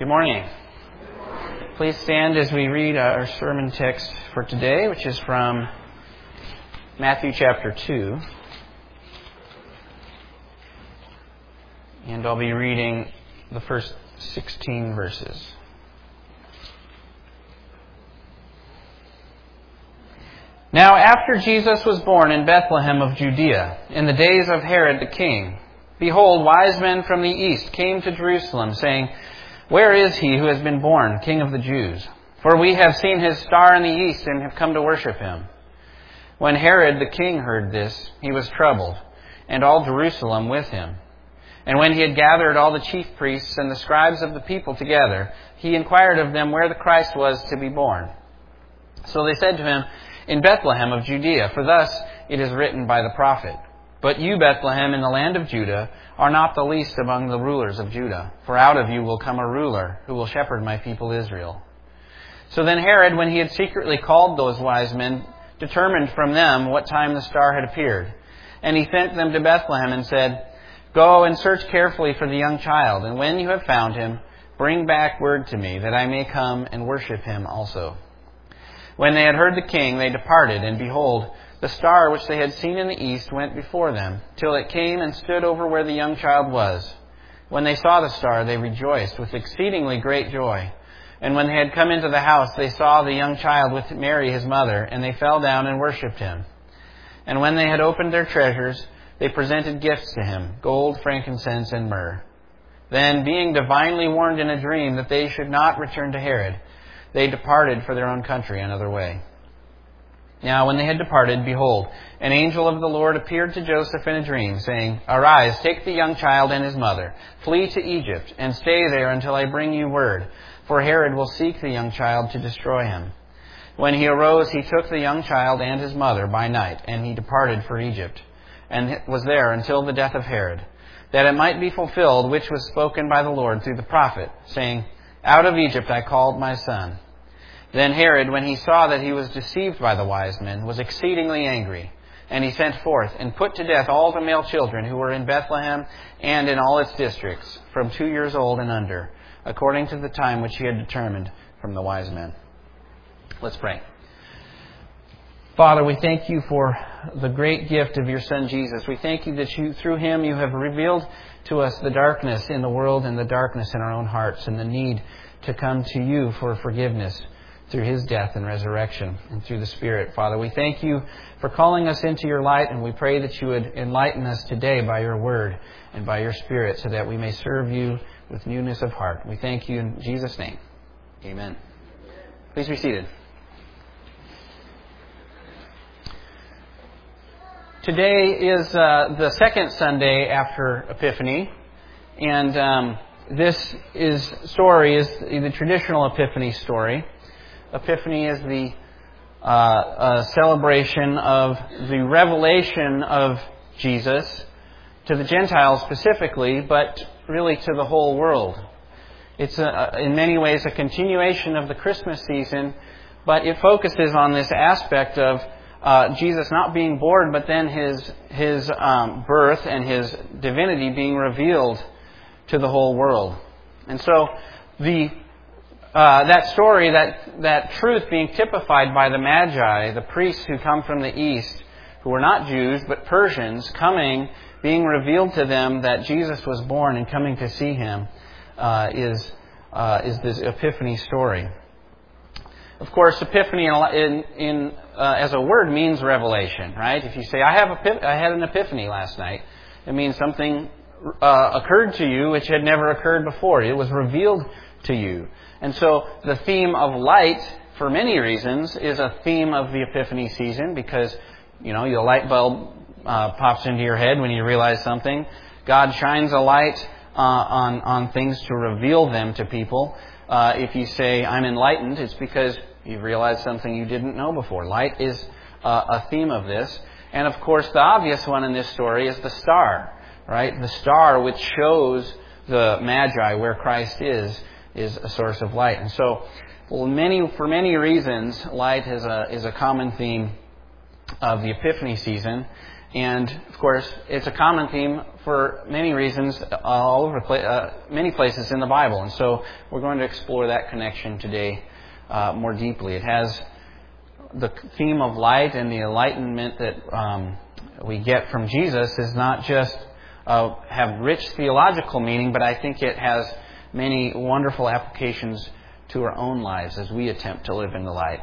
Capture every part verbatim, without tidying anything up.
Good morning. Please stand as we read our sermon text for today, which is from Matthew chapter two. And I'll be reading the first sixteen verses. Now after Jesus was born in Bethlehem of Judea, in the days of Herod the king, behold, wise men from the east came to Jerusalem, saying, Where is he who has been born, King of the Jews? For we have seen his star in the east and have come to worship him. When Herod the king heard this, he was troubled, and all Jerusalem with him. And when he had gathered all the chief priests and the scribes of the people together, he inquired of them where the Christ was to be born. So they said to him, In Bethlehem of Judea, for thus it is written by the prophet, But you, Bethlehem, in the land of Judah, are not the least among the rulers of Judah, for out of you will come a ruler who will shepherd my people Israel. So then Herod, when he had secretly called those wise men, determined from them what time the star had appeared. And he sent them to Bethlehem and said, Go and search carefully for the young child, and when you have found him, bring back word to me, that I may come and worship him also. When they had heard the king, they departed, and behold, the star which they had seen in the east went before them, till it came and stood over where the young child was. When they saw the star, they rejoiced with exceedingly great joy. And when they had come into the house, they saw the young child with Mary his mother, and they fell down and worshipped him. And when they had opened their treasures, they presented gifts to him, gold, frankincense, and myrrh. Then, being divinely warned in a dream that they should not return to Herod, they departed for their own country another way. Now when they had departed, behold, an angel of the Lord appeared to Joseph in a dream, saying, Arise, take the young child and his mother, flee to Egypt, and stay there until I bring you word, for Herod will seek the young child to destroy him. When he arose, he took the young child and his mother by night, and he departed for Egypt, and was there until the death of Herod, that it might be fulfilled which was spoken by the Lord through the prophet, saying, Out of Egypt I called my son. Then Herod, when he saw that he was deceived by the wise men, was exceedingly angry. And he sent forth and put to death all the male children who were in Bethlehem and in all its districts, from two years old and under, according to the time which he had determined from the wise men. Let's pray. Father, we thank you for the great gift of your Son Jesus. We thank you that you, through him you have revealed to us the darkness in the world and the darkness in our own hearts, and the need to come to you for forgiveness through his death and resurrection and through the Spirit. Father, we thank you for calling us into your light, and we pray that you would enlighten us today by your word and by your Spirit, so that we may serve you with newness of heart. We thank you in Jesus' name. Amen. Please be seated. Today is uh, the second Sunday after Epiphany, and um, this is story is the traditional Epiphany story. Epiphany is the uh, uh, celebration of the revelation of Jesus to the Gentiles specifically, but really to the whole world. It's a, in many ways a continuation of the Christmas season, but it focuses on this aspect of uh, Jesus not being born, but then his his um, birth and his divinity being revealed to the whole world. And so the Uh, that story, that, that truth being typified by the Magi, the priests who come from the east, who were not Jews, but Persians, coming, being revealed to them that Jesus was born and coming to see him, uh, is uh, is this Epiphany story. Of course, Epiphany in, in, in uh, as a word means revelation, right? If you say, I have epip- I had an epiphany last night, it means something uh, occurred to you which had never occurred before. It was revealed to you. And so the theme of light, for many reasons, is a theme of the Epiphany season, because, you know, your light bulb uh, pops into your head when you realize something. God shines a light uh, on, on things to reveal them to people. Uh, if you say, I'm enlightened, it's because you've realized something you didn't know before. Light is uh, a theme of this. And of course, the obvious one in this story is the star, right? The star which shows the Magi where Christ is, is a source of light. And so, well, many for many reasons, light is a is a common theme of the Epiphany season. And, of course, it's a common theme for many reasons all over uh, many places in the Bible. And so we're going to explore that connection today uh, more deeply. It has the theme of light, and the enlightenment that um, we get from Jesus is not just uh, have rich theological meaning, but I think it has many wonderful applications to our own lives as we attempt to live in the light.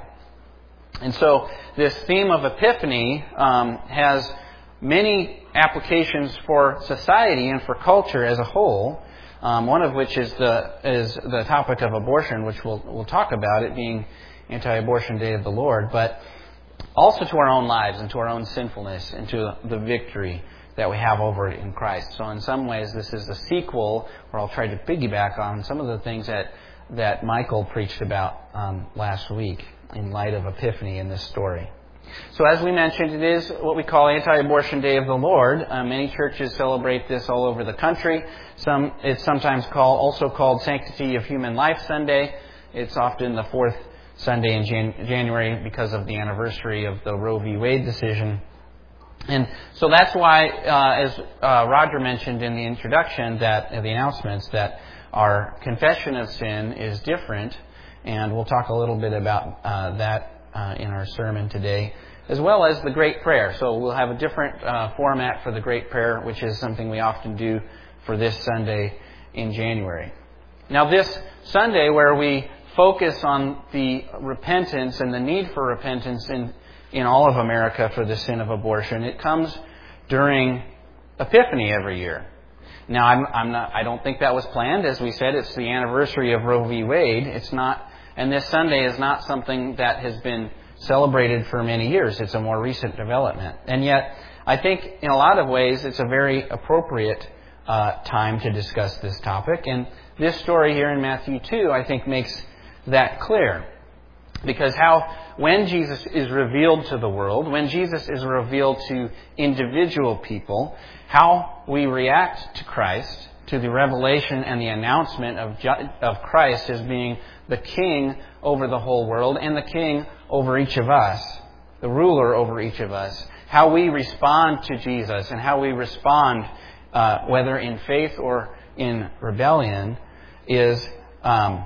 And so this theme of Epiphany um, has many applications for society and for culture as a whole, um, one of which is the is the topic of abortion, which we'll we'll talk about, it being Anti-Abortion Day of the Lord, but also to our own lives and to our own sinfulness and to the victory that we have over it in Christ. So in some ways this is a sequel, where I'll try to piggyback on some of the things that, that Michael preached about um, last week in light of Epiphany in this story. So as we mentioned, it is what we call Anti-Abortion Day of the Lord. Uh, many churches celebrate this all over the country. Some It's sometimes called, also called Sanctity of Human Life Sunday. It's often the fourth Sunday in Jan- January because of the anniversary of the Roe v. Wade decision. And so that's why, uh, as uh, Roger mentioned in the introduction, that uh, the announcements, that our confession of sin is different, and we'll talk a little bit about uh, that uh, in our sermon today, as well as the Great Prayer. So we'll have a different uh, format for the Great Prayer, which is something we often do for this Sunday in January. Now this Sunday, where we focus on the repentance and the need for repentance in in all of America for the sin of abortion, it comes during Epiphany every year. Now, I'm, I'm not, I don't think that was planned. As we said, it's the anniversary of Roe v. Wade. It's not, and this Sunday is not something that has been celebrated for many years. It's a more recent development. And yet, I think in a lot of ways, it's a very appropriate uh, time to discuss this topic. And this story here in Matthew two, I think, makes that clear. Because how, when Jesus is revealed to the world, when Jesus is revealed to individual people, how we react to Christ, to the revelation and the announcement of of Christ as being the King over the whole world and the King over each of us, the ruler over each of us, how we respond to Jesus and how we respond, uh, whether in faith or in rebellion, is um,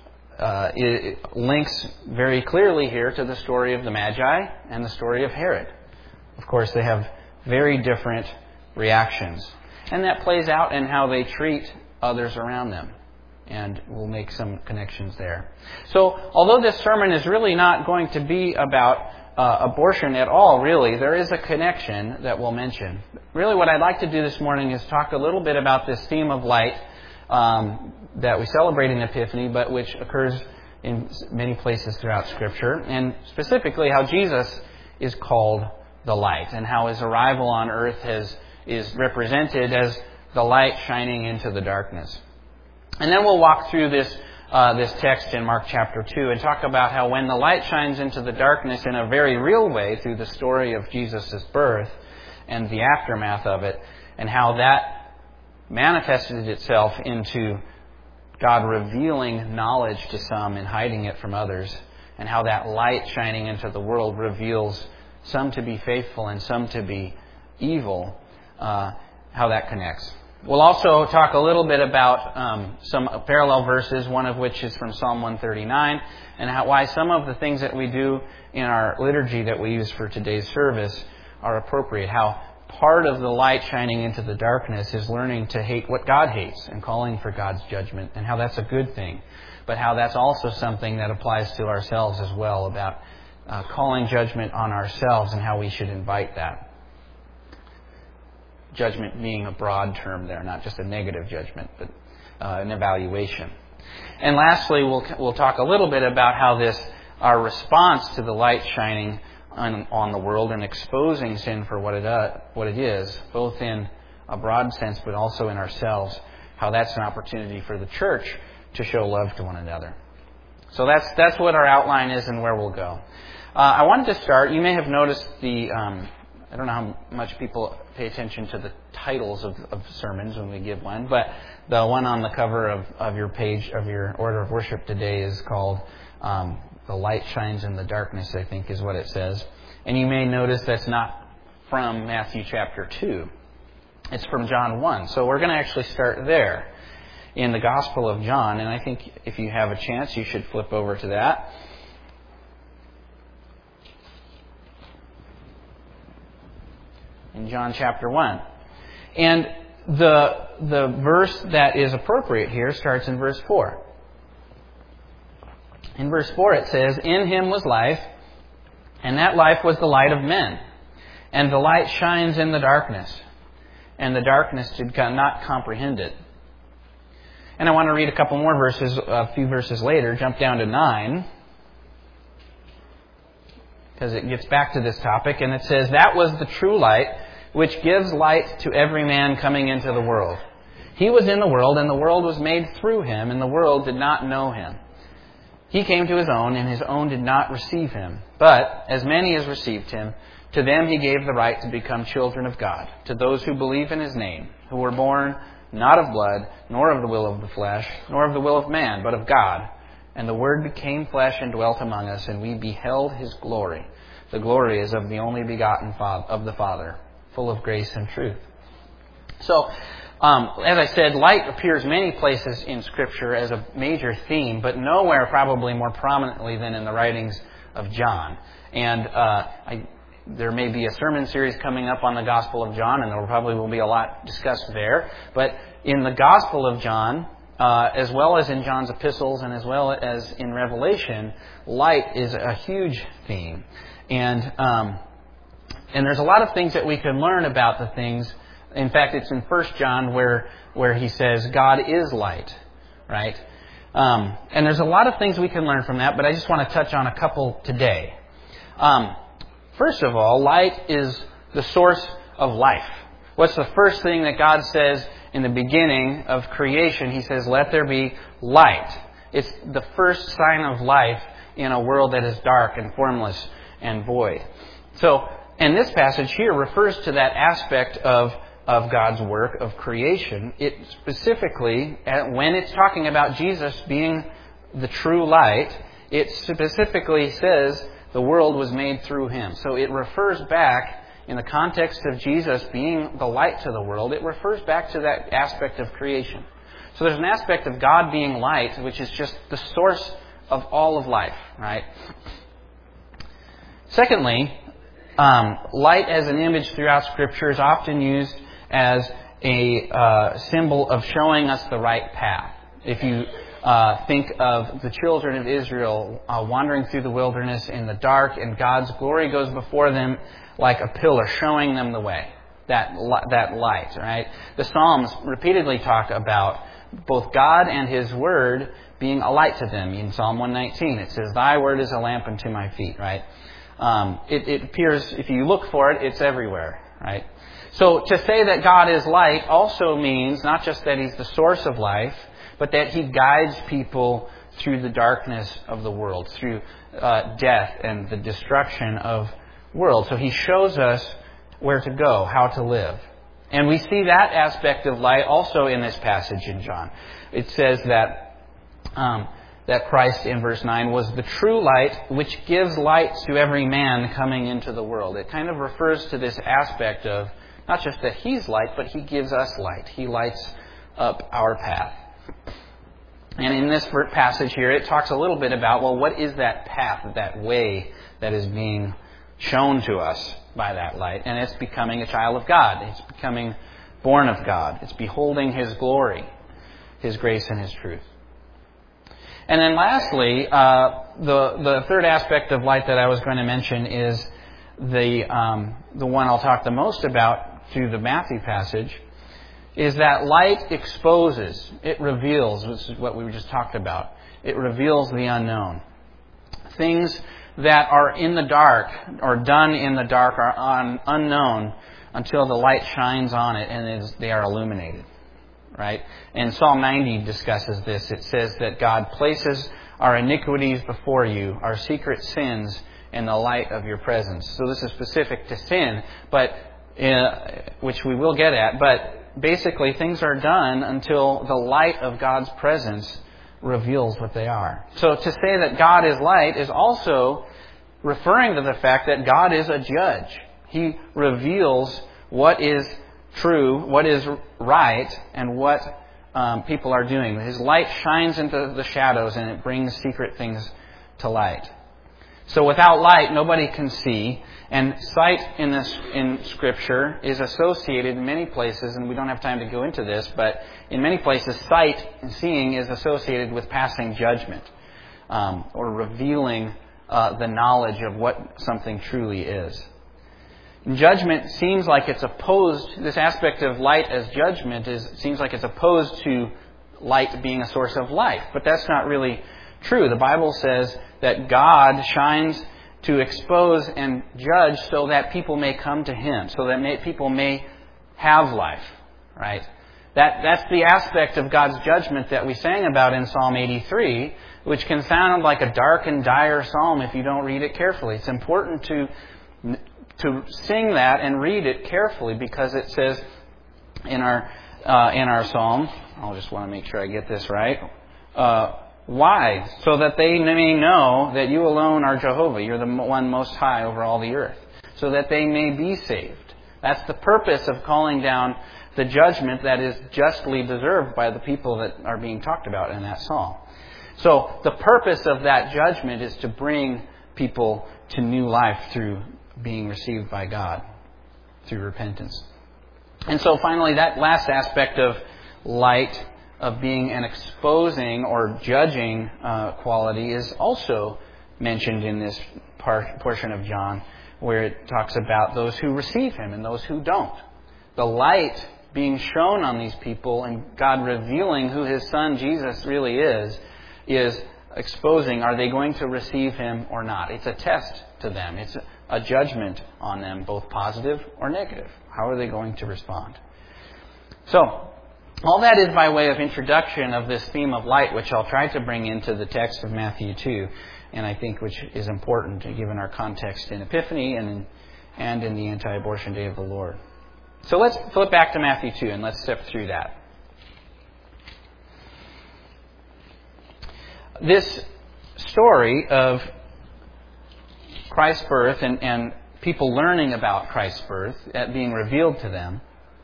Uh, it links very clearly here to the story of the Magi and the story of Herod. Of course, they have very different reactions. And that plays out in how they treat others around them. And we'll make some connections there. So, although this sermon is really not going to be about uh, abortion at all, really, there is a connection that we'll mention. Really, what I'd like to do this morning is talk a little bit about this theme of light um, that we celebrate in Epiphany, but which occurs in many places throughout Scripture, and specifically how Jesus is called the light, and how his arrival on earth has, is represented as the light shining into the darkness. And then we'll walk through this uh, this text in Mark chapter two and talk about how when the light shines into the darkness in a very real way through the story of Jesus' birth and the aftermath of it, and how that manifested itself into God revealing knowledge to some and hiding it from others, and how that light shining into the world reveals some to be faithful and some to be evil, uh, how that connects. We'll also talk a little bit about um, some parallel verses, one of which is from Psalm one thirty-nine, and how, why some of the things that we do in our liturgy that we use for today's service are appropriate. How part of the light shining into the darkness is learning to hate what God hates and calling for God's judgment, and how that's a good thing. But how that's also something that applies to ourselves as well, about uh, calling judgment on ourselves and how we should invite that. Judgment being a broad term there, not just a negative judgment, but uh, an evaluation. And lastly, we'll we'll talk a little bit about how this, our response to the light shining on, on the world and exposing sin for what it uh, what it is, both in a broad sense but also in ourselves, how that's an opportunity for the church to show love to one another. So that's that's what our outline is and where we'll go. Uh, I wanted to start. You may have noticed the. Um, I don't know how much people pay attention to the titles of, of sermons when we give one, but the one on the cover of, of your page, of your order of worship today is called um, The Light Shines in the Darkness, I think is what it says. And you may notice that's not from Matthew chapter two. It's from John one. So we're going to actually start there in the Gospel of John. And I think if you have a chance, you should flip over to that. In John chapter one. And the, the verse that is appropriate here starts in verse four. In verse four it says, "In him was life, and that life was the light of men. And the light shines in the darkness, and the darkness did not comprehend it." And I want to read a couple more verses, a few verses later, jump down to nine, because it gets back to this topic, and it says, "That was the true light, which gives light to every man coming into the world. He was in the world, and the world was made through him, and the world did not know him. He came to his own, and his own did not receive him. But as many as received him, to them he gave the right to become children of God, to those who believe in his name, who were born not of blood, nor of the will of the flesh, nor of the will of man, but of God. And the Word became flesh and dwelt among us, and we beheld his glory. The glory is of the only begotten of the Father, full of grace and truth." So, um, as I said, light appears many places in Scripture as a major theme, but nowhere probably more prominently than in the writings of John. And uh, I, there may be a sermon series coming up on the Gospel of John, and there probably will be a lot discussed there. But in the Gospel of John, uh, as well as in John's epistles and as well as in Revelation, light is a huge theme. And um, and there's a lot of things that we can learn about the things. In fact, it's in First John where where he says God is light, right? Um, and there's a lot of things we can learn from that, but I just want to touch on a couple today. Um, first of all, light is the source of life. What's the first thing that God says in the beginning of creation? He says, "Let there be light." It's the first sign of life in a world that is dark and formless and void. So, and this passage here refers to that aspect of, of God's work of creation. It specifically, when it's talking about Jesus being the true light, it specifically says the world was made through him. So it refers back, in the context of Jesus being the light to the world, it refers back to that aspect of creation. So there's an aspect of God being light, which is just the source of all of life, right? Secondly, um, light as an image throughout Scripture is often used as a uh, symbol of showing us the right path. If you uh, think of the children of Israel uh, wandering through the wilderness in the dark, and God's glory goes before them like a pillar, showing them the way. That that light, right? The Psalms repeatedly talk about both God and His Word being a light to them. In Psalm one nineteen, it says, "Thy Word is a lamp unto my feet," right? Um, it, it appears, if you look for it, it's everywhere, right? So to say that God is light also means not just that He's the source of life, but that He guides people through the darkness of the world, through uh, death and the destruction of world. So He shows us where to go, how to live. And we see that aspect of light also in this passage in John. It says that um, that Christ, in verse nine, was the true light which gives light to every man coming into the world. It kind of refers to this aspect of not just that He's light, but He gives us light. He lights up our path. And in this passage here, it talks a little bit about, well, what is that path, that way that is being shown to us by that light? And it's becoming a child of God. It's becoming born of God. It's beholding His glory, His grace, and His truth. And then lastly, uh, the the third aspect of light that I was going to mention is the um, the one I'll talk the most about through the Matthew passage, is that light exposes, it reveals, which is what we just talked about. It reveals the unknown. Things that are in the dark or done in the dark are un, unknown until the light shines on it and is, they are illuminated. Right? And Psalm ninety discusses this. It says that God places our iniquities before you, our secret sins in the light of your presence. So this is specific to sin, but uh, which we will get at. But basically, things are done until the light of God's presence reveals what they are. So to say that God is light is also referring to the fact that God is a judge. He reveals what is true, what is right, and what um, people are doing. His light shines into the shadows and it brings secret things to light. So without light, nobody can see. And sight in this in Scripture is associated in many places, and we don't have time to go into this, but in many places, sight and seeing is associated with passing judgment um, or revealing uh, the knowledge of what something truly is. And judgment seems like it's opposed. This aspect of light as judgment is seems like it's opposed to light being a source of life, but that's not really true. The Bible says that God shines to expose and judge so that people may come to Him, so that may, people may have life, right? That That's the aspect of God's judgment that we sang about in Psalm eighty-three, which can sound like a dark and dire psalm if you don't read it carefully. It's important to, to sing that and read it carefully because it says in our, uh, in our psalm, I'll just want to make sure I get this right, uh, Why? So that they may know that you alone are Jehovah. You're the one most high over all the earth. So that they may be saved. That's the purpose of calling down the judgment that is justly deserved by the people that are being talked about in that psalm. So the purpose of that judgment is to bring people to new life through being received by God, through repentance. And so finally, that last aspect of light, of being an exposing or judging uh, quality, is also mentioned in this part, portion of John, where it talks about those who receive Him and those who don't. The light being shown on these people and God revealing who His Son Jesus really is, is exposing, are they going to receive Him or not? It's a test to them. It's a judgment on them, both positive or negative. How are they going to respond? So, all that is by way of introduction of this theme of light, which I'll try to bring into the text of Matthew two, and I think which is important given our context in Epiphany and in, and in the anti-abortion day of the Lord. So let's flip back to Matthew two and let's step through that. This story of Christ's birth and, and people learning about Christ's birth, that being revealed to them,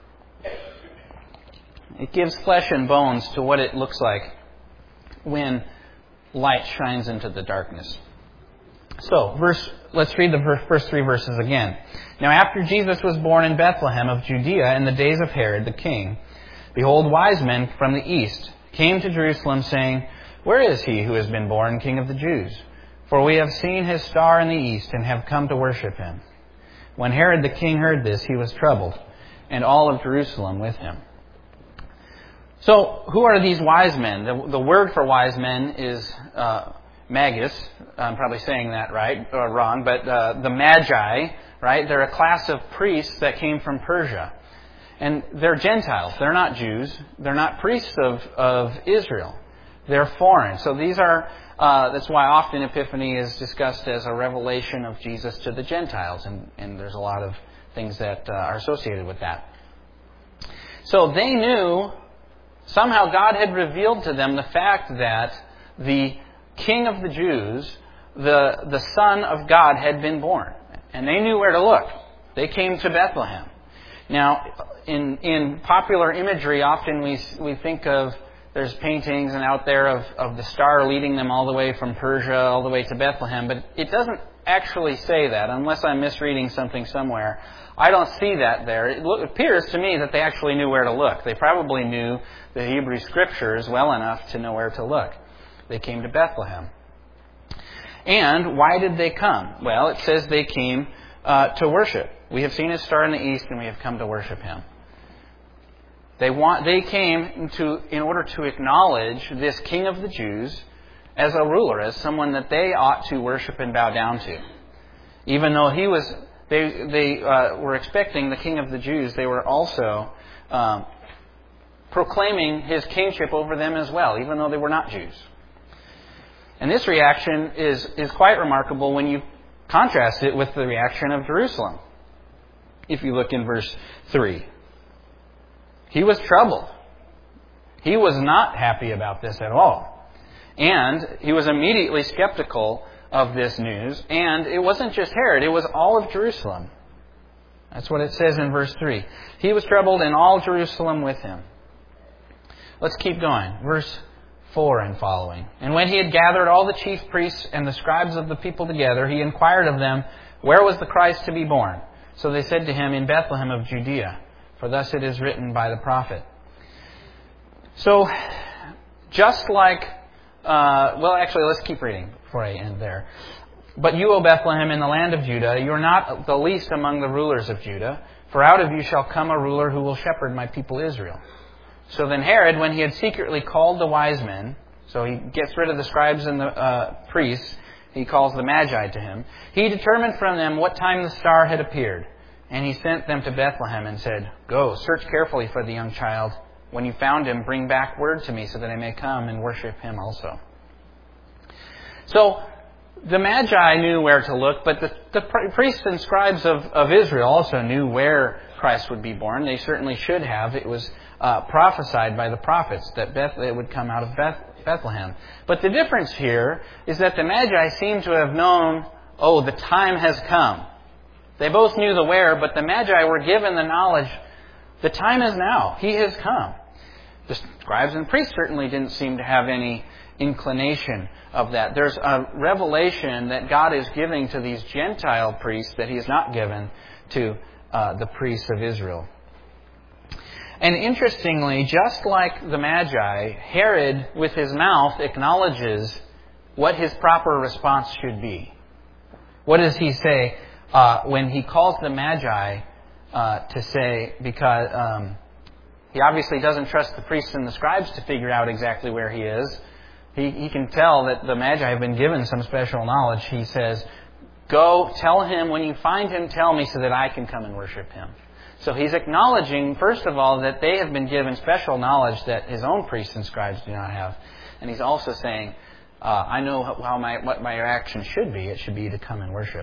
it gives flesh and bones to what it looks like when light shines into the darkness. So, verse, let's read the first three verses again. Now, after Jesus was born in Bethlehem of Judea in the days of Herod the king, behold, wise men from the east came to Jerusalem, saying, Where is he who has been born King of the Jews? For we have seen his star in the east and have come to worship him. When Herod the king heard this, he was troubled, and all of Jerusalem with him. So, who are these wise men? The, the word for wise men is uh, magus. I'm probably saying that right or wrong, but uh, the magi, right? They're a class of priests that came from Persia. And they're Gentiles. They're not Jews. They're not priests of, of Israel. They're foreign. So these are, uh, that's why often Epiphany is discussed as a revelation of Jesus to the Gentiles. And, and there's a lot of things that uh, are associated with that. So they knew, somehow God had revealed to them the fact that the King of the Jews, the, the Son of God, had been born. And they knew where to look. They came to Bethlehem. Now, in in popular imagery, often we we think of, there's paintings and out there of, of the star leading them all the way from Persia all the way to Bethlehem, but it doesn't actually say that, unless I'm misreading something somewhere. I don't see that there. It lo- appears to me that they actually knew where to look. They probably knew the Hebrew Scriptures well enough to know where to look. They came to Bethlehem. And why did they come? Well, it says they came uh, to worship. We have seen his star in the east, and we have come to worship him. They want. They came to in order to acknowledge this King of the Jews as a ruler, as someone that they ought to worship and bow down to. Even though he was, they they uh, were expecting the King of the Jews, they were also um, proclaiming his kingship over them as well, even though they were not Jews. And this reaction is is quite remarkable when you contrast it with the reaction of Jerusalem. If you look in verse three. He was troubled. He was not happy about this at all. And he was immediately skeptical of this news. And it wasn't just Herod, it was all of Jerusalem. That's what it says in verse three. He was troubled, and all Jerusalem with him. Let's keep going. Verse four and following. And when he had gathered all the chief priests and the scribes of the people together, he inquired of them, where was the Christ to be born? So they said to him, in Bethlehem of Judea, for thus it is written by the prophet. So, just like, uh, well, actually, let's keep reading before I end there. But you, O Bethlehem, in the land of Judah, you are not the least among the rulers of Judah, for out of you shall come a ruler who will shepherd my people Israel. So then Herod, when he had secretly called the wise men, so he gets rid of the scribes and the uh, priests, he calls the Magi to him, he determined from them what time the star had appeared. And he sent them to Bethlehem and said, go, search carefully for the young child. When you found him, bring back word to me so that I may come and worship him also. So, the Magi knew where to look, but the, the priests and scribes of, of Israel also knew where Christ would be born. They certainly should have. It was uh, prophesied by the prophets that Beth, it would come out of Beth, Bethlehem. But the difference here is that the Magi seem to have known, oh, the time has come. They both knew the where, but the Magi were given the knowledge, the time is now. He has come. The scribes and priests certainly didn't seem to have any inclination of that. There's a revelation that God is giving to these Gentile priests that He has not given to uh, the priests of Israel. And interestingly, just like the Magi, Herod, with his mouth, acknowledges what his proper response should be. What does he say uh, when he calls the Magi uh, to say, because um, he obviously doesn't trust the priests and the scribes to figure out exactly where he is. He, he can tell that the Magi have been given some special knowledge. He says, go, tell him, when you find him, tell me so that I can come and worship him. So he's acknowledging, first of all, that they have been given special knowledge that his own priests and scribes do not have. And he's also saying, uh, I know how my what my action should be. It should be to come and worship.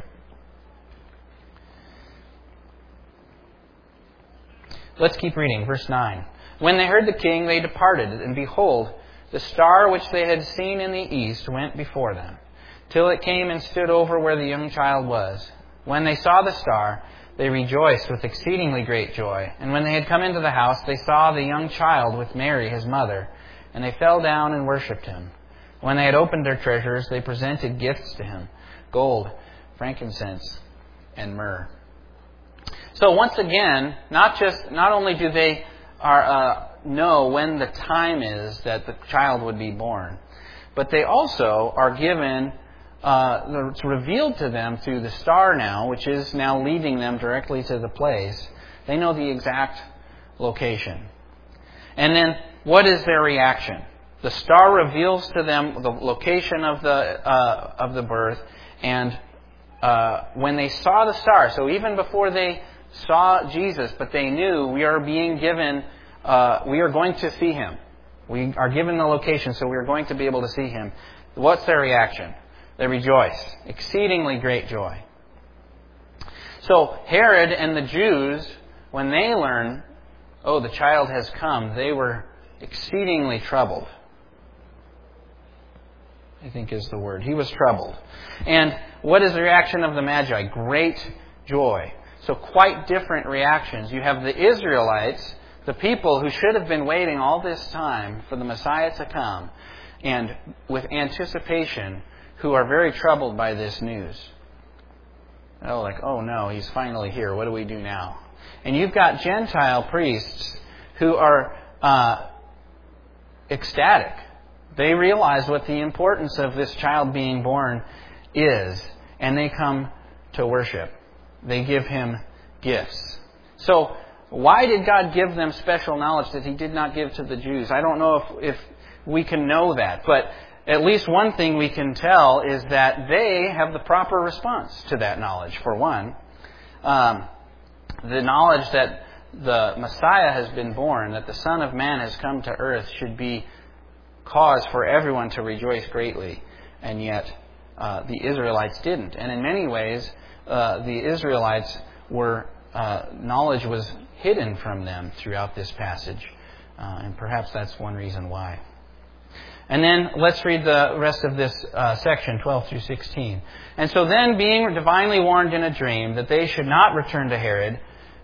Let's keep reading. Verse nine. When they heard the king, they departed, and behold, the star which they had seen in the east went before them, till it came and stood over where the young child was. When they saw the star, they rejoiced with exceedingly great joy. And when they had come into the house, they saw the young child with Mary, his mother, and they fell down and worshipped him. When they had opened their treasures, they presented gifts to him, gold, frankincense, and myrrh. So once again, not just not only do they are uh, know when the time is that the child would be born, but they also are given, uh, it's revealed to them through the star now, which is now leading them directly to the place. They know the exact location. And then, what is their reaction? The star reveals to them the location of the uh, of the birth, and uh, when they saw the star, so even before they saw Jesus, but they knew we are being given, uh, we are going to see Him. We are given the location, so we are going to be able to see Him. What's their reaction? They rejoice. Exceedingly great joy. So Herod and the Jews, when they learn, oh, the child has come, they were exceedingly troubled. I think is the word. He was troubled. And what is the reaction of the Magi? Great joy. So quite different reactions. You have the Israelites, the people who should have been waiting all this time for the Messiah to come, and with anticipation, who are very troubled by this news. Oh, like, oh no, He's finally here. What do we do now? And you've got Gentile priests who are uh, ecstatic. They realize what the importance of this child being born is, and they come to worship. They give Him gifts. So, why did God give them special knowledge that He did not give to the Jews? I don't know if, if we can know that, but at least one thing we can tell is that they have the proper response to that knowledge, for one. Um, the knowledge that the Messiah has been born, that the Son of Man has come to earth, should be cause for everyone to rejoice greatly. And yet, uh, the Israelites didn't. And in many ways, uh, the Israelites were, uh, knowledge was hidden from them throughout this passage. Uh, and perhaps that's one reason why. And then let's read the rest of this uh, section, twelve through sixteen. And so then, being divinely warned in a dream that they should not return to Herod,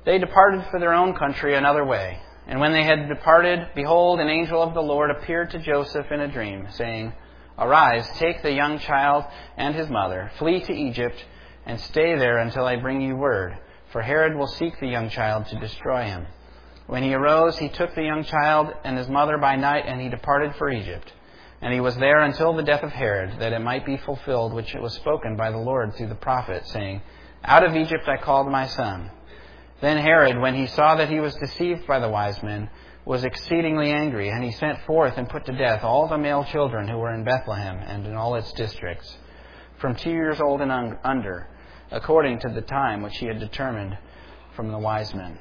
they departed for their own country another way. And when they had departed, behold, an angel of the Lord appeared to Joseph in a dream, saying, Arise, take the young child and his mother, flee to Egypt, and stay there until I bring you word, for Herod will seek the young child to destroy him. When he arose, he took the young child and his mother by night, and he departed for Egypt. And he was there until the death of Herod, that it might be fulfilled which was spoken by the Lord through the prophet, saying, Out of Egypt I called my son. Then Herod, when he saw that he was deceived by the wise men, was exceedingly angry, and he sent forth and put to death all the male children who were in Bethlehem and in all its districts, from two years old and under, according to the time which he had determined from the wise men.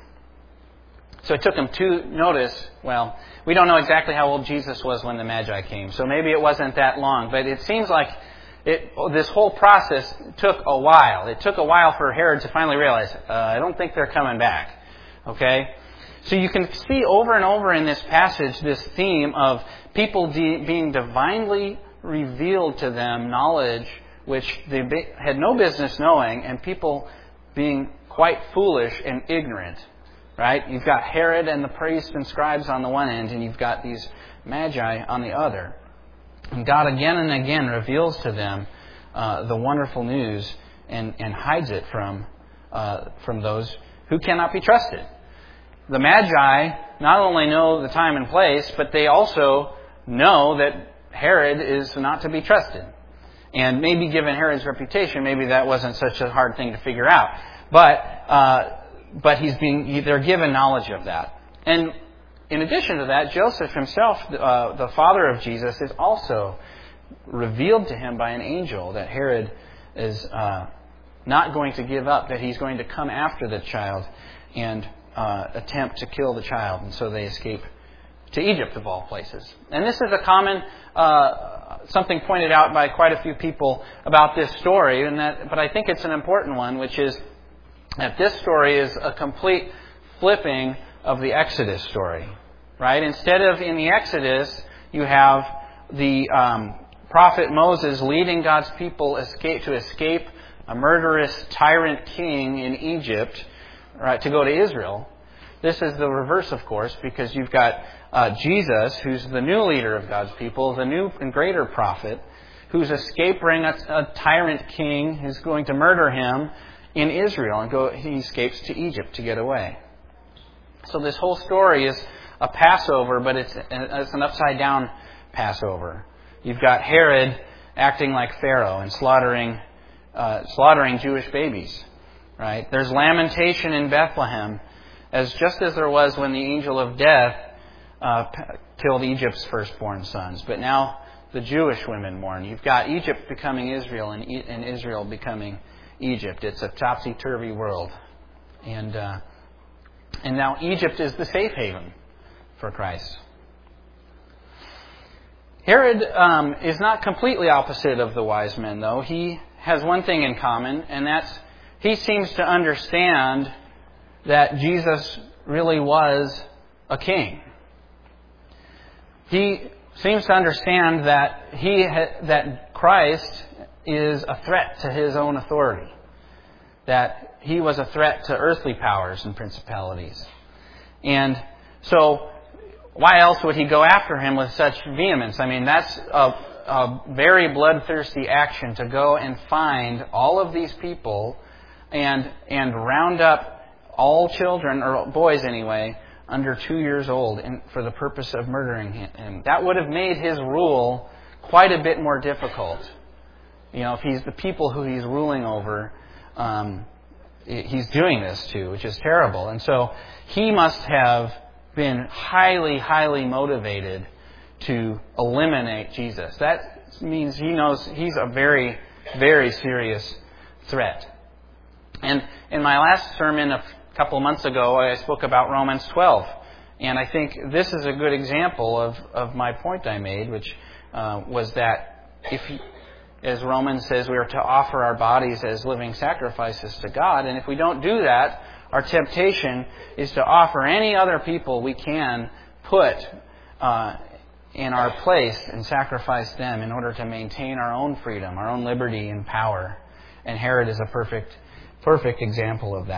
So it took him to notice, well, we don't know exactly how old Jesus was when the Magi came, so maybe it wasn't that long, but it seems like It, this whole process took a while. It took a while for Herod to finally realize, uh, I don't think they're coming back. Okay? So you can see over and over in this passage this theme of people de- being divinely revealed to them knowledge which they had no business knowing, and people being quite foolish and ignorant. Right? You've got Herod and the priests and scribes on the one end, and you've got these Magi on the other. And God again and again reveals to them uh, the wonderful news and, and hides it from uh, from those who cannot be trusted. The Magi not only know the time and place, but they also know that Herod is not to be trusted. And maybe given Herod's reputation, maybe that wasn't such a hard thing to figure out. But uh, but he's being they're given knowledge of that. And in addition to that, Joseph himself, uh, the father of Jesus, is also revealed to him by an angel that Herod is uh, not going to give up, that he's going to come after the child and uh, attempt to kill the child. And so they escape to Egypt, of all places. And this is a common, uh, something pointed out by quite a few people about this story, and that, but I think it's an important one, which is that this story is a complete flipping of the Exodus story. Right? Instead of in the Exodus, you have the um, prophet Moses leading God's people escape to escape a murderous tyrant king in Egypt, right, to go to Israel. This is the reverse, of course, because you've got uh, Jesus, who's the new leader of God's people, the new and greater prophet, who's escaping a, a tyrant king who's going to murder him in Israel, and go. He escapes to Egypt to get away. So this whole story is a Passover, but it's, it's an upside-down Passover. You've got Herod acting like Pharaoh and slaughtering uh, slaughtering Jewish babies. Right? There's lamentation in Bethlehem, as just as there was when the angel of death uh, killed Egypt's firstborn sons. But now the Jewish women mourn. You've got Egypt becoming Israel and, and Israel becoming Egypt. It's a topsy-turvy world. And, uh, and now Egypt is the safe haven for Christ. Herod um, is not completely opposite of the wise men, though. He has one thing in common, and that's he seems to understand that Jesus really was a king. He seems to understand that he ha- that Christ is a threat to his own authority, that he was a threat to earthly powers and principalities. And so why else would he go after him with such vehemence? I mean, that's a, a very bloodthirsty action, to go and find all of these people and and round up all children, or boys anyway, under two years old in, for the purpose of murdering him. That would have made his rule quite a bit more difficult. You know, if he's the people who he's ruling over, um, he's doing this to, which is terrible. And so he must have been highly, highly motivated to eliminate Jesus. That means he knows he's a very, very serious threat. And in my last sermon a couple of months ago, I spoke about Romans twelve. And I think this is a good example of, of my point I made, which uh, was that if, as Romans says, we are to offer our bodies as living sacrifices to God. And if we don't do that, our temptation is to offer any other people we can put uh, in our place and sacrifice them in order to maintain our own freedom, our own liberty and power. And Herod is a perfect, perfect example of that.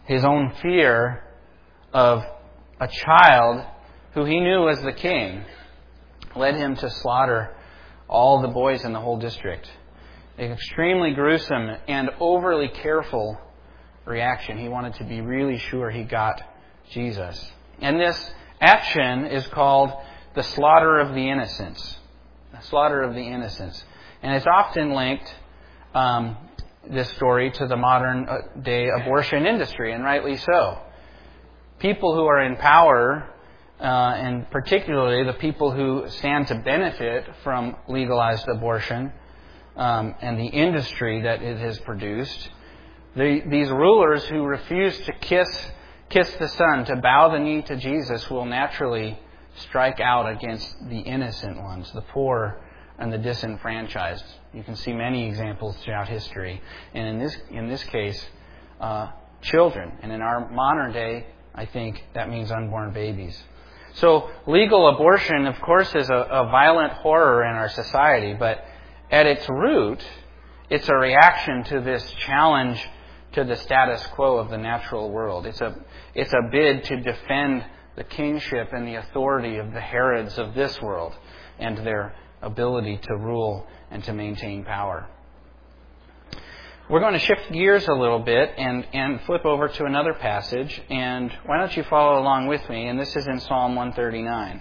his own fear of a child who he knew was the king led him to slaughter all the boys in the whole district. An extremely gruesome and overly careful reaction. He wanted to be really sure he got Jesus. And this action is called the slaughter of the innocents. The slaughter of the innocents. And it's often linked, um, this story, to the modern day abortion industry, and rightly so. People who are in power, uh, and particularly the people who stand to benefit from legalized abortion um, and the industry that it has produced, the, these rulers who refuse to kiss kiss the Son, to bow the knee to Jesus, will naturally strike out against the innocent ones, the poor and the disenfranchised. You can see many examples throughout history. And in this in this case, uh, children. And in our modern day, I think that means unborn babies. So legal abortion, of course, is a, a violent horror in our society, but at its root, it's a reaction to this challenge to the status quo of the natural world. It's a it's a bid to defend the kingship and the authority of the Herods of this world and their ability to rule and to maintain power. We're going to shift gears a little bit and, and flip over to another passage. And why don't you follow along with me? And this is in Psalm one thirty-nine.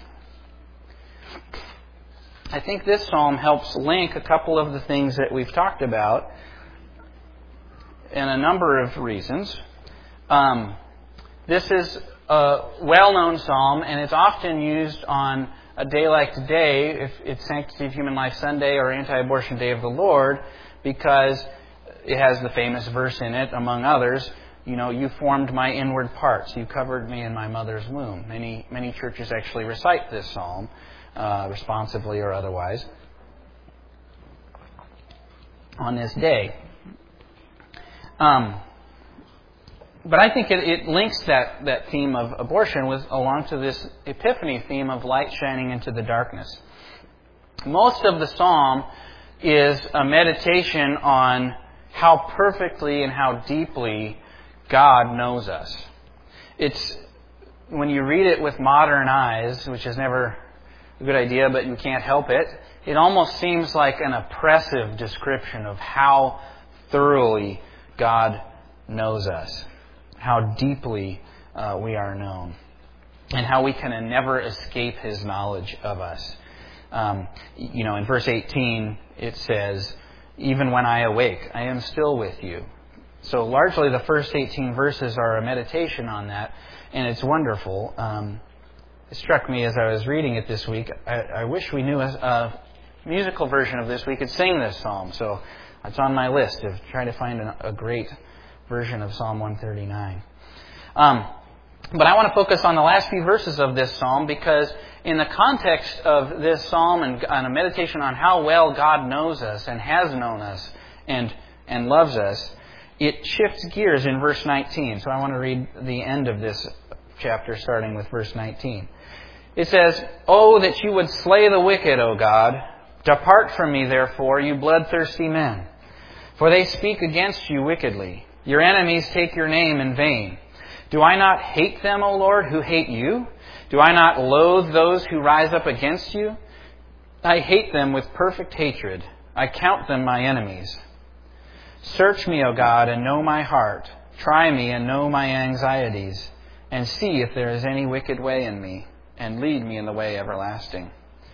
I think this psalm helps link a couple of the things that we've talked about in a number of reasons. Um, this is a well-known psalm, and it's often used on a day like today, if it's Sanctity of Human Life Sunday or Anti-Abortion Day of the Lord, because it has the famous verse in it, among others, you know, you formed my inward parts, you covered me in my mother's womb. Many many churches actually recite this psalm, uh, responsively or otherwise, on this day. Um, but I think it, it links that, that theme of abortion with along to this Epiphany theme of light shining into the darkness. Most of the psalm is a meditation on how perfectly and how deeply God knows us. It's when you read it with modern eyes, which is never a good idea, but you can't help it, it almost seems like an oppressive description of how thoroughly God knows us, how deeply uh, we are known, and how we can never escape His knowledge of us. Um, you know, in verse eighteen, it says, even when I awake, I am still with you. So largely the first eighteen verses are a meditation on that, and it's wonderful. Um, it struck me as I was reading it this week, I, I wish we knew a, a musical version of this. We could sing this psalm, so it's on my list of trying to find a, a great version of Psalm one thirty-nine. Um, but I want to focus on the last few verses of this psalm, because in the context of this psalm and, and a meditation on how well God knows us and has known us and, and loves us, it shifts gears in verse nineteen. So I want to read the end of this chapter, starting with verse nineteen. It says, "Oh, that you would slay the wicked, O God! Depart from me, therefore, you bloodthirsty men. For they speak against you wickedly. Your enemies take your name in vain. Do I not hate them, O Lord, who hate you? Do I not loathe those who rise up against you? I hate them with perfect hatred. I count them my enemies. Search me, O God, and know my heart. Try me and know my anxieties, and see if there is any wicked way in me, and lead me in the way everlasting."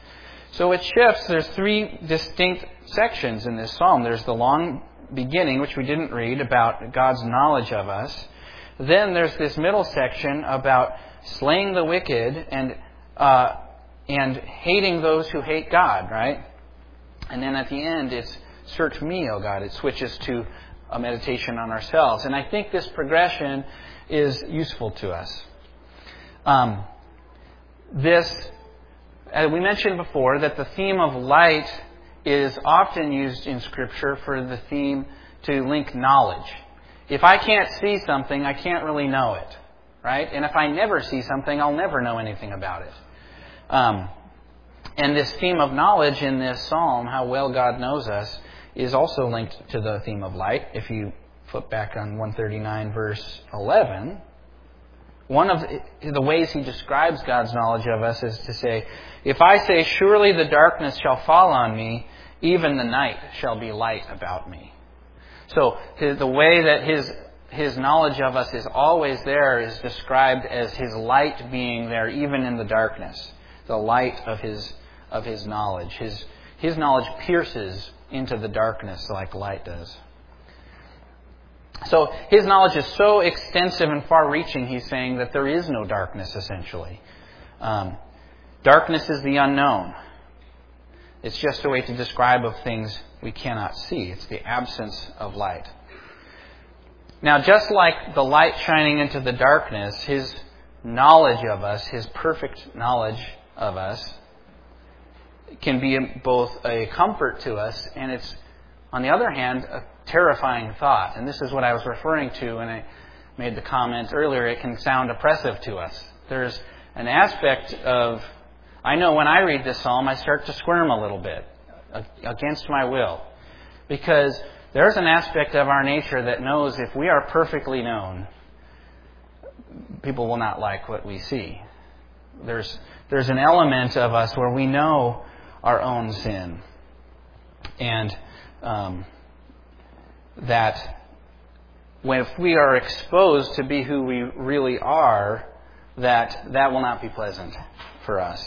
So it shifts. There's three distinct sections in this psalm. There's the long beginning, which we didn't read, about God's knowledge of us. Then there's this middle section about slaying the wicked and uh, and hating those who hate God, right? And then at the end, it's search me, O God. It switches to a meditation on ourselves. And I think this progression is useful to us. Um, this, as we mentioned before, that the theme of light is often used in Scripture for the theme to link knowledge. If I can't see something, I can't really know it, right? And if I never see something, I'll never know anything about it. Um, and this theme of knowledge in this psalm, how well God knows us, is also linked to the theme of light. If you flip back on one thirty-nine, verse eleven, one of the ways he describes God's knowledge of us is to say, if I say, surely the darkness shall fall on me, even the night shall be light about me. So the way that his his knowledge of us is always there is described as his light being there even in the darkness. The light of his of his knowledge. His his knowledge pierces into the darkness like light does. So his knowledge is so extensive and far-reaching, he's saying, that there is no darkness, essentially. Um, darkness is the unknown. It's just a way to describe of things we cannot see. It's the absence of light. Now, just like the light shining into the darkness, his knowledge of us, his perfect knowledge of us, can be both a comfort to us, and it's, on the other hand, a terrifying thought. And this is what I was referring to when I made the comment earlier. It can sound oppressive to us. There's an aspect of, I know when I read this psalm, I start to squirm a little bit against my will. Because there's an aspect of our nature that knows if we are perfectly known, people will not like what we see. There's there's an element of us where we know our own sin. And um, that when if we are exposed to be who we really are, that that will not be pleasant for us.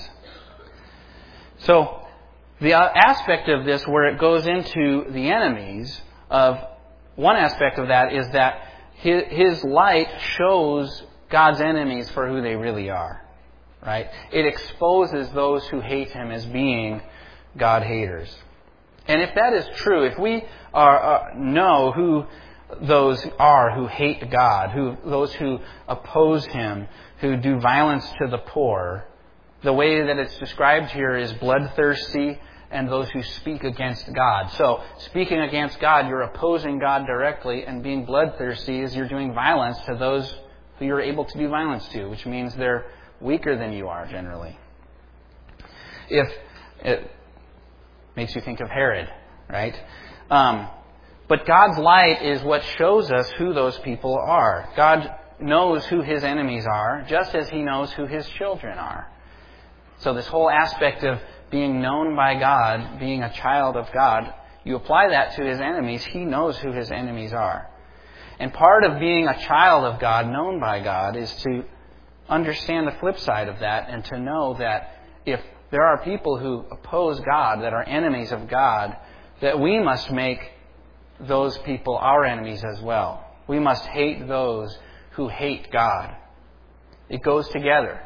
So the aspect of this where it goes into the enemies of, one aspect of that is that his, his light shows God's enemies for who they really are. Right? It exposes those who hate him as being God haters. And if that is true, if we are, uh, know who those are who hate God, who those who oppose him, who do violence to the poor, the way that it's described here is bloodthirsty and those who speak against God. So, speaking against God, you're opposing God directly, and being bloodthirsty is you're doing violence to those who you're able to do violence to, which means they're weaker than you are generally. If it makes you think of Herod, right? Um, but God's light is what shows us who those people are. God knows who his enemies are, just as he knows who his children are. So this whole aspect of being known by God, being a child of God, you apply that to his enemies, he knows who his enemies are. And part of being a child of God, known by God, is to understand the flip side of that and to know that if there are people who oppose God, that are enemies of God, that we must make those people our enemies as well. We must hate those who hate God. It goes together.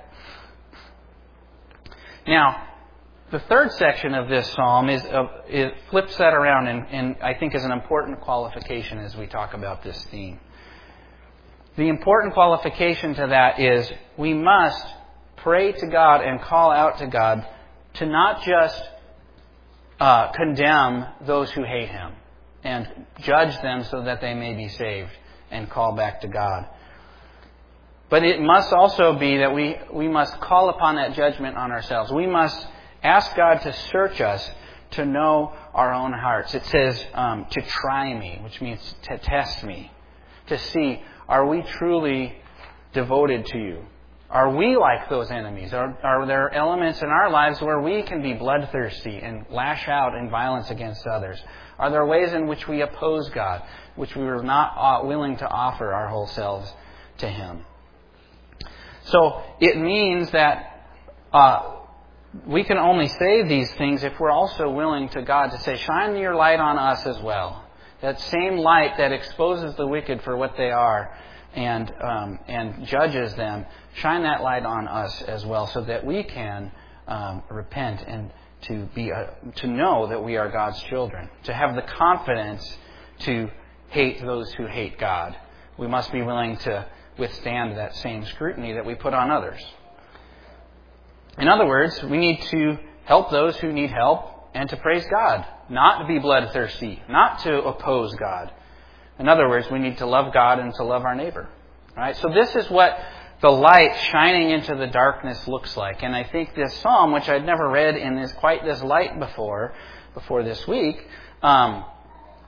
Now, the third section of this psalm is uh, it flips that around and, and I think is an important qualification as we talk about this theme. The important qualification to that is we must pray to God and call out to God to not just uh, condemn those who hate him and judge them so that they may be saved and call back to God. But it must also be that we, we must call upon that judgment on ourselves. We must ask God to search us to know our own hearts. It says um, to try me, which means to test me, to see, are we truly devoted to you? Are we like those enemies? Are, are there elements in our lives where we can be bloodthirsty and lash out in violence against others? Are there ways in which we oppose God, which we were not willing to offer our whole selves to him? So it means that uh, we can only say these things if we're also willing to God to say, shine your light on us as well. That same light that exposes the wicked for what they are and um, and judges them, shine that light on us as well so that we can um, repent and to be a, to know that we are God's children. To have the confidence to hate those who hate God. We must be willing to withstand that same scrutiny that we put on others. In other words, we need to help those who need help and to praise God, not to be bloodthirsty, not to oppose God. In other words, we need to love God and to love our neighbor. Right? So this is what the light shining into the darkness looks like. And I think this psalm, which I'd never read in this quite this light before, before this week, um,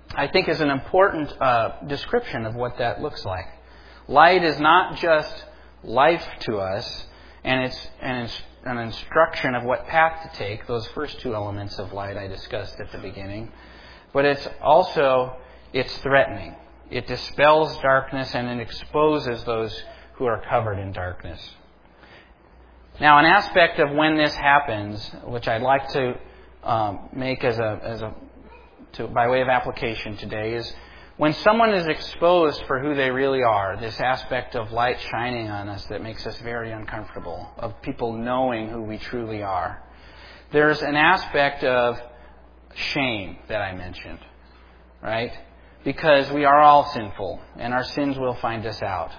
I think is an important uh, description of what that looks like. Light is not just life to us, and it's an, an instruction of what path to take, those first two elements of light I discussed at the beginning, but it's also, it's threatening. It dispels darkness and it exposes those who are covered in darkness. Now, an aspect of when this happens, which I'd like to um, make as a, as a to, by way of application today, is when someone is exposed for who they really are, this aspect of light shining on us that makes us very uncomfortable, of people knowing who we truly are. There's an aspect of shame that I mentioned, right? Because we are all sinful, and our sins will find us out.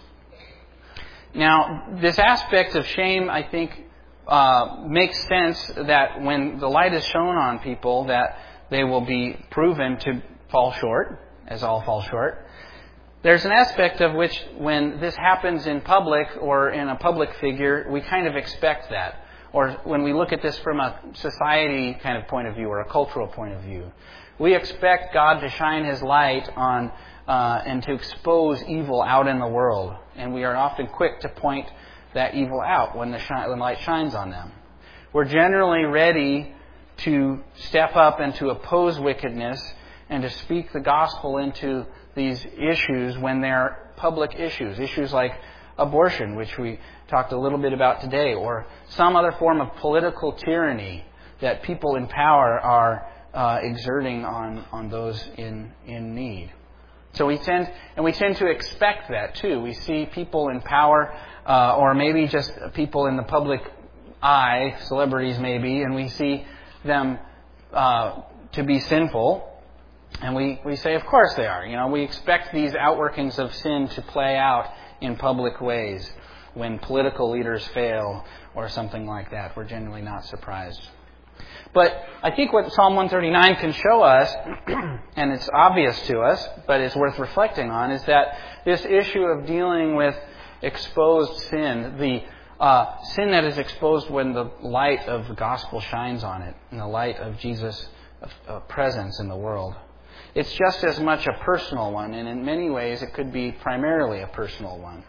Now, this aspect of shame, I think, uh, makes sense that when the light is shown on people, that they will be proven to fall short, as all fall short. There's an aspect of which, when this happens in public or in a public figure, we kind of expect that. Or when we look at this from a society kind of point of view or a cultural point of view, we expect God to shine His light on uh, and to expose evil out in the world. And we are often quick to point that evil out when the shi- when light shines on them. We're generally ready to step up and to oppose wickedness and to speak the gospel into these issues when they're public issues. Issues like abortion, which we talked a little bit about today, or some other form of political tyranny that people in power are uh, exerting on, on those in, in need. So we tend, and we tend to expect that too. We see people in power, uh, or maybe just people in the public eye, celebrities maybe, and we see them uh, to be sinful. And we, we say, of course they are. You know, we expect these outworkings of sin to play out in public ways. When political leaders fail or something like that, we're generally not surprised. But I think what Psalm one thirty-nine can show us, and it's obvious to us, but it's worth reflecting on, is that this issue of dealing with exposed sin, the uh, sin that is exposed when the light of the gospel shines on it, and the light of Jesus' uh, presence in the world, it's just as much a personal one, and in many ways it could be primarily a personal one.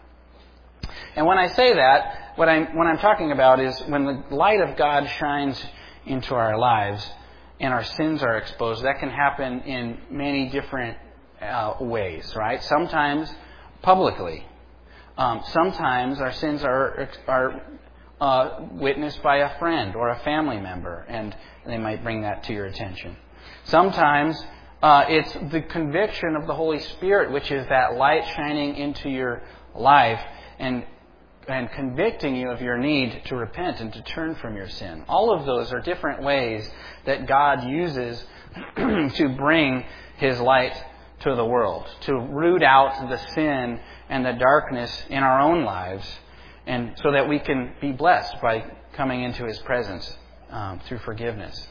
And when I say that, what I'm, what I'm talking about is when the light of God shines into our lives and our sins are exposed, that can happen in many different uh, ways, right? Sometimes publicly. Um, sometimes our sins are, are uh, witnessed by a friend or a family member, and they might bring that to your attention. Sometimes uh, it's the conviction of the Holy Spirit, which is that light shining into your life and and convicting you of your need to repent and to turn from your sin. All of those are different ways that God uses to bring His light to the world, to root out the sin and the darkness in our own lives, and so that we can be blessed by coming into His presence um, through forgiveness.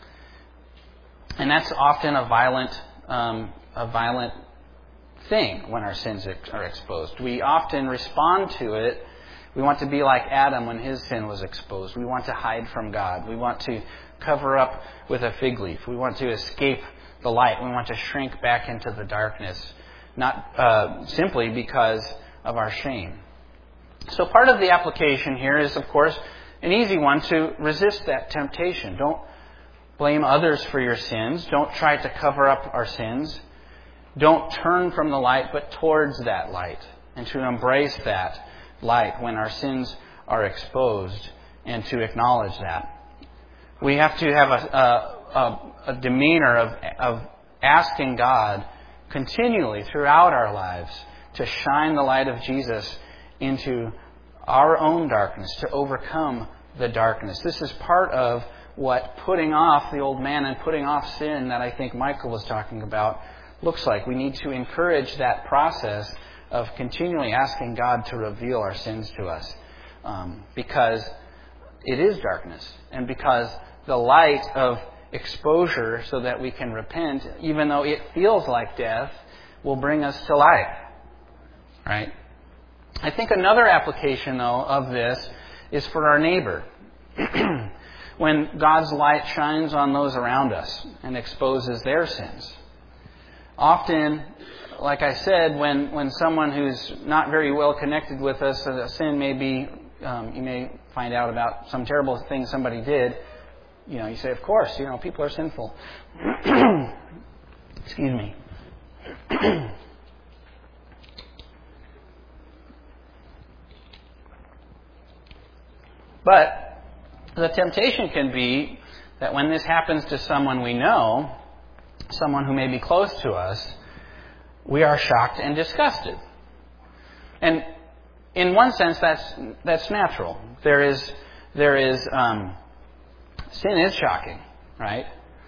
And that's often a violent, um, a violent thing when our sins are exposed. We often respond to it. We want to be like Adam when his sin was exposed. We want to hide from God. We want to cover up with a fig leaf. We want to escape the light. We want to shrink back into the darkness, not uh, simply because of our shame. So part of the application here is, of course, an easy one to resist that temptation. Don't blame others for your sins. Don't try to cover up our sins. Don't turn from the light, but towards that light, and to embrace that light when our sins are exposed, and to acknowledge that. We have to have a, a, a demeanor of, of asking God continually throughout our lives to shine the light of Jesus into our own darkness, to overcome the darkness. This is part of what putting off the old man and putting off sin that I think Michael was talking about looks like. We need to encourage that process of continually asking God to reveal our sins to us, um, because it is darkness, and because the light of exposure so that we can repent, even though it feels like death, will bring us to life. Right? I think another application, though, of this is for our neighbor. When God's light shines on those around us and exposes their sins, often, like I said, when, when someone who's not very well connected with us, a sin may be, um, you may find out about some terrible thing somebody did. You know, you say, of course, you know, people are sinful. Excuse me. But the temptation can be that when this happens to someone we know, someone who may be close to us, we are shocked and disgusted. And in one sense, that's that's natural. There is there is um, sin is shocking, right?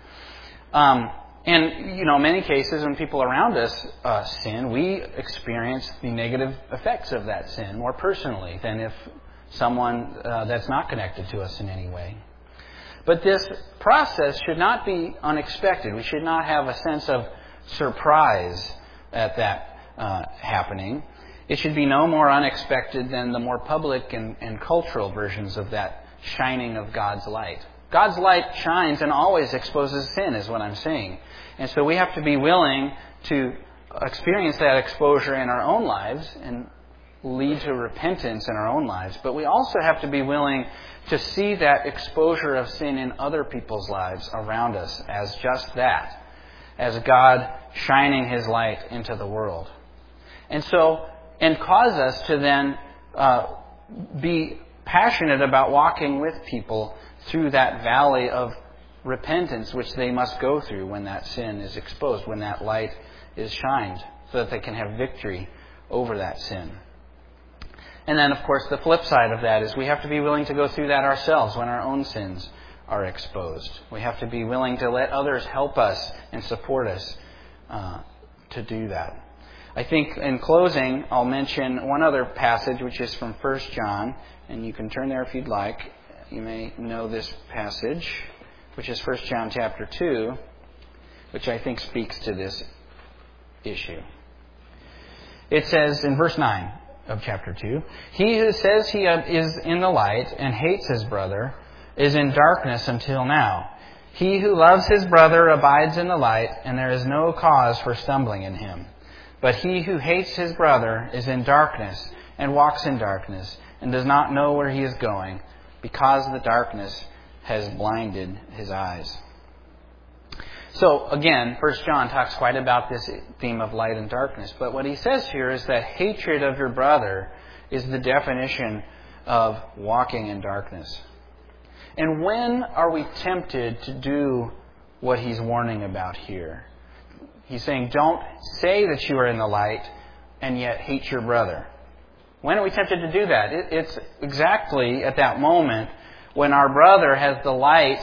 Um, and you know, many cases when people around us uh, sin, we experience the negative effects of that sin more personally than if someone uh, that's not connected to us in any way. But this process should not be unexpected. We should not have a sense of surprise at that uh, happening. It should be no more unexpected than the more public and, and cultural versions of that shining of God's light. God's light shines and always exposes sin, is what I'm saying. And so we have to be willing to experience that exposure in our own lives and lead to repentance in our own lives. But we also have to be willing to see that exposure of sin in other people's lives around us as just that, as God shining His light into the world. And so, and cause us to then uh, be passionate about walking with people through that valley of repentance which they must go through when that sin is exposed, when that light is shined, so that they can have victory over that sin. And then, of course, the flip side of that is we have to be willing to go through that ourselves when our own sins are exposed. We have to be willing to let others help us and support us uh, to do that. I think in closing, I'll mention one other passage, which is from First John, and you can turn there if you'd like. You may know this passage, which is First John chapter two, which I think speaks to this issue. It says in verse nine of chapter two, "He who says he is in the light and hates his brother is in darkness until now. He who loves his brother abides in the light, and there is no cause for stumbling in him. But he who hates his brother is in darkness and walks in darkness and does not know where he is going, because the darkness has blinded his eyes." So again, First John talks quite about this theme of light and darkness. But what he says here is that hatred of your brother is the definition of walking in darkness. And when are we tempted to do what he's warning about here? He's saying, don't say that you are in the light and yet hate your brother. When are we tempted to do that? It, it's exactly at that moment when our brother has the light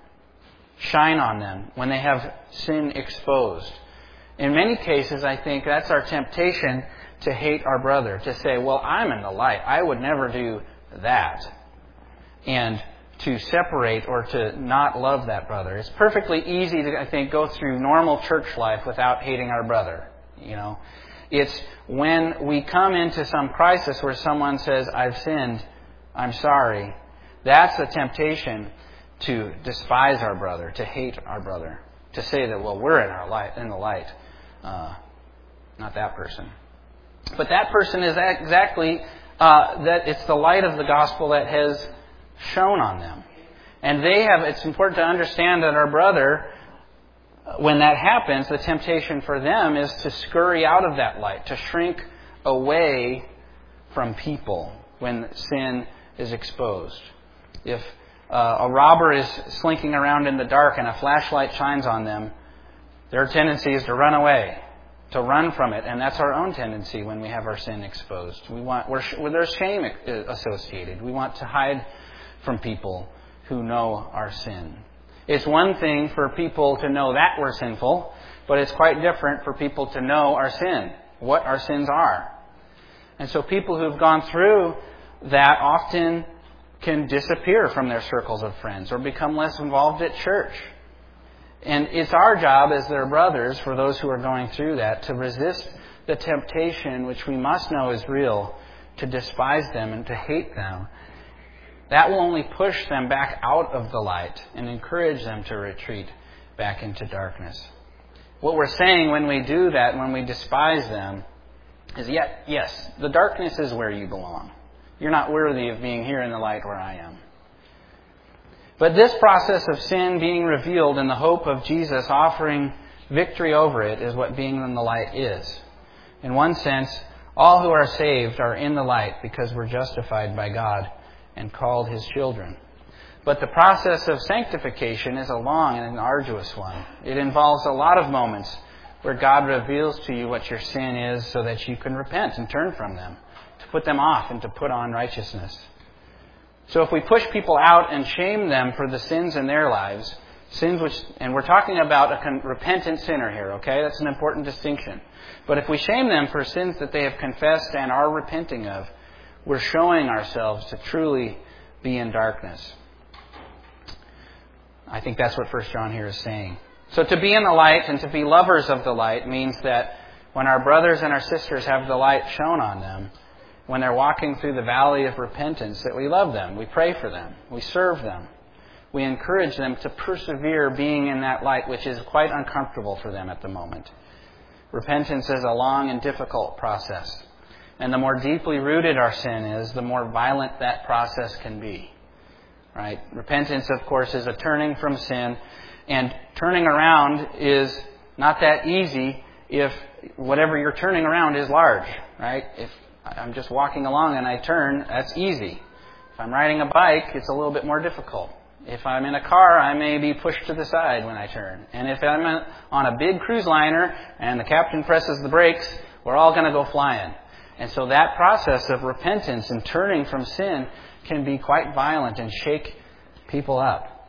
shine on them, when they have sin exposed. In many cases, I think that's our temptation to hate our brother, to say, well, I'm in the light. I would never do that. And to separate or to not love that brother. It's perfectly easy to, I think, go through normal church life without hating our brother. You know, it's when we come into some crisis where someone says, I've sinned, I'm sorry. That's the temptation to despise our brother, to hate our brother, to say that, well, we're in our light, in the light, uh, not that person. But that person is exactly uh, that. It's the light of the gospel that has shone on them, and they have. It's important to understand that our brother, when that happens, the temptation for them is to scurry out of that light, to shrink away from people when sin is exposed. If Uh, a robber is slinking around in the dark and a flashlight shines on them, their tendency is to run away, to run from it. And that's our own tendency when we have our sin exposed. We want, we're, well, there's shame associated. We want to hide from people who know our sin. It's one thing for people to know that we're sinful, but it's quite different for people to know our sin, what our sins are. And so people who've gone through that often can disappear from their circles of friends or become less involved at church. And it's our job as their brothers, for those who are going through that, to resist the temptation, which we must know is real, to despise them and to hate them. That will only push them back out of the light and encourage them to retreat back into darkness. What we're saying when we do that, when we despise them, is yet, yes, the darkness is where you belong. You're not worthy of being here in the light where I am. But this process of sin being revealed in the hope of Jesus offering victory over it is what being in the light is. In one sense, all who are saved are in the light because we're justified by God and called His children. But the process of sanctification is a long and an arduous one. It involves a lot of moments where God reveals to you what your sin is so that you can repent and turn from them, to put them off and to put on righteousness. So if we push people out and shame them for the sins in their lives, sins which, and we're talking about a con- repentant sinner here, okay? That's an important distinction. But if we shame them for sins that they have confessed and are repenting of, we're showing ourselves to truly be in darkness. I think that's what First John here is saying. So to be in the light and to be lovers of the light means that when our brothers and our sisters have the light shone on them, when they're walking through the valley of repentance, that we love them, we pray for them, we serve them. We encourage them to persevere being in that light, which is quite uncomfortable for them at the moment. Repentance is a long and difficult process. And the more deeply rooted our sin is, the more violent that process can be. Right? Repentance, of course, is a turning from sin. And turning around is not that easy if whatever you're turning around is large. Right? If I'm just walking along and I turn, that's easy. If I'm riding a bike, it's a little bit more difficult. If I'm in a car, I may be pushed to the side when I turn. And if I'm on a big cruise liner and the captain presses the brakes, we're all going to go flying. And so that process of repentance and turning from sin can be quite violent and shake people up.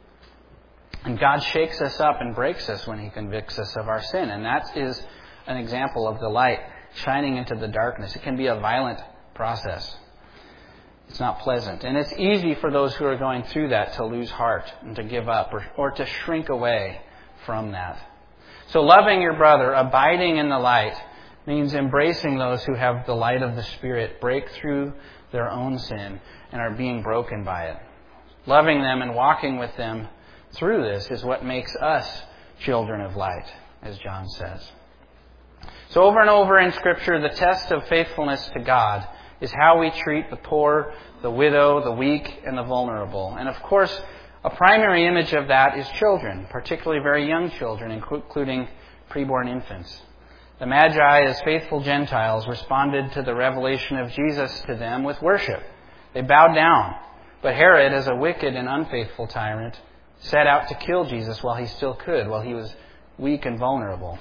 And God shakes us up and breaks us when He convicts us of our sin. And that is an example of the light shining into the darkness. It can be a violent process. It's not pleasant. And it's easy for those who are going through that to lose heart and to give up or, or to shrink away from that. So loving your brother, abiding in the light, means embracing those who have the light of the Spirit, break through their own sin, and are being broken by it. Loving them and walking with them through this is what makes us children of light, as John says. So over and over in Scripture, the test of faithfulness to God is how we treat the poor, the widow, the weak, and the vulnerable. And of course, a primary image of that is children, particularly very young children, including preborn infants. The Magi, as faithful Gentiles, responded to the revelation of Jesus to them with worship. They bowed down. But Herod, as a wicked and unfaithful tyrant, set out to kill Jesus while he still could, while he was weak and vulnerable.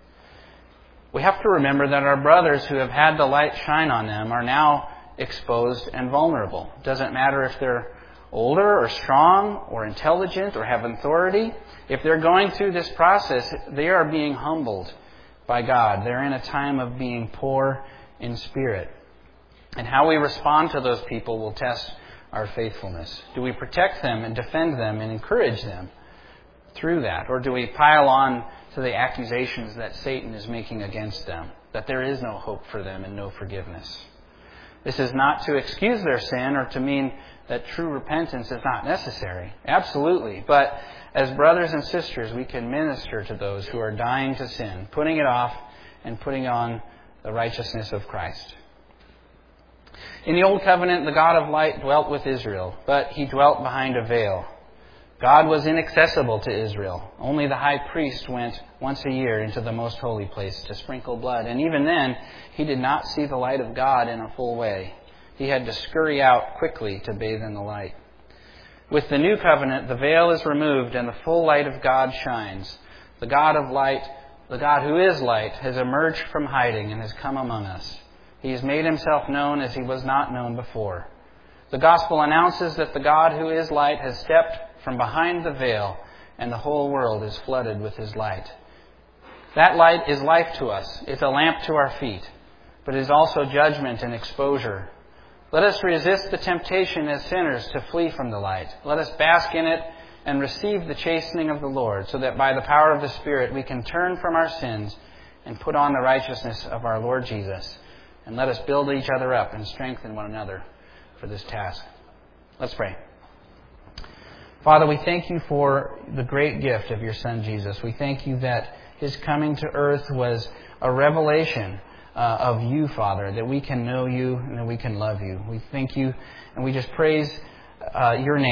We have to remember that our brothers who have had the light shine on them are now exposed and vulnerable. It doesn't matter if they're older or strong or intelligent or have authority. If they're going through this process, they are being humbled by God. They're in a time of being poor in spirit. And how we respond to those people will test our faithfulness. Do we protect them and defend them and encourage them through that? Or do we pile on to the accusations that Satan is making against them, that there is no hope for them and no forgiveness? This is not to excuse their sin or to mean that true repentance is not necessary. Absolutely. But as brothers and sisters, we can minister to those who are dying to sin, putting it off and putting on the righteousness of Christ. In the Old Covenant, the God of light dwelt with Israel, but He dwelt behind a veil. God was inaccessible to Israel. Only the high priest went once a year into the most holy place to sprinkle blood. And even then, he did not see the light of God in a full way. He had to scurry out quickly to bathe in the light. With the new covenant, the veil is removed and the full light of God shines. The God of light, the God who is light, has emerged from hiding and has come among us. He has made Himself known as He was not known before. The gospel announces that the God who is light has stepped from behind the veil, and the whole world is flooded with His light. That light is life to us. It's a lamp to our feet, but it is also judgment and exposure. Let us resist the temptation as sinners to flee from the light. Let us bask in it and receive the chastening of the Lord, so that by the power of the Spirit we can turn from our sins and put on the righteousness of our Lord Jesus. And let us build each other up and strengthen one another for this task. Let's pray. Father, we thank You for the great gift of Your Son, Jesus. We thank You that His coming to earth was a revelation uh, of you, Father, that we can know you and that we can love you. We thank you and we just praise uh, your name.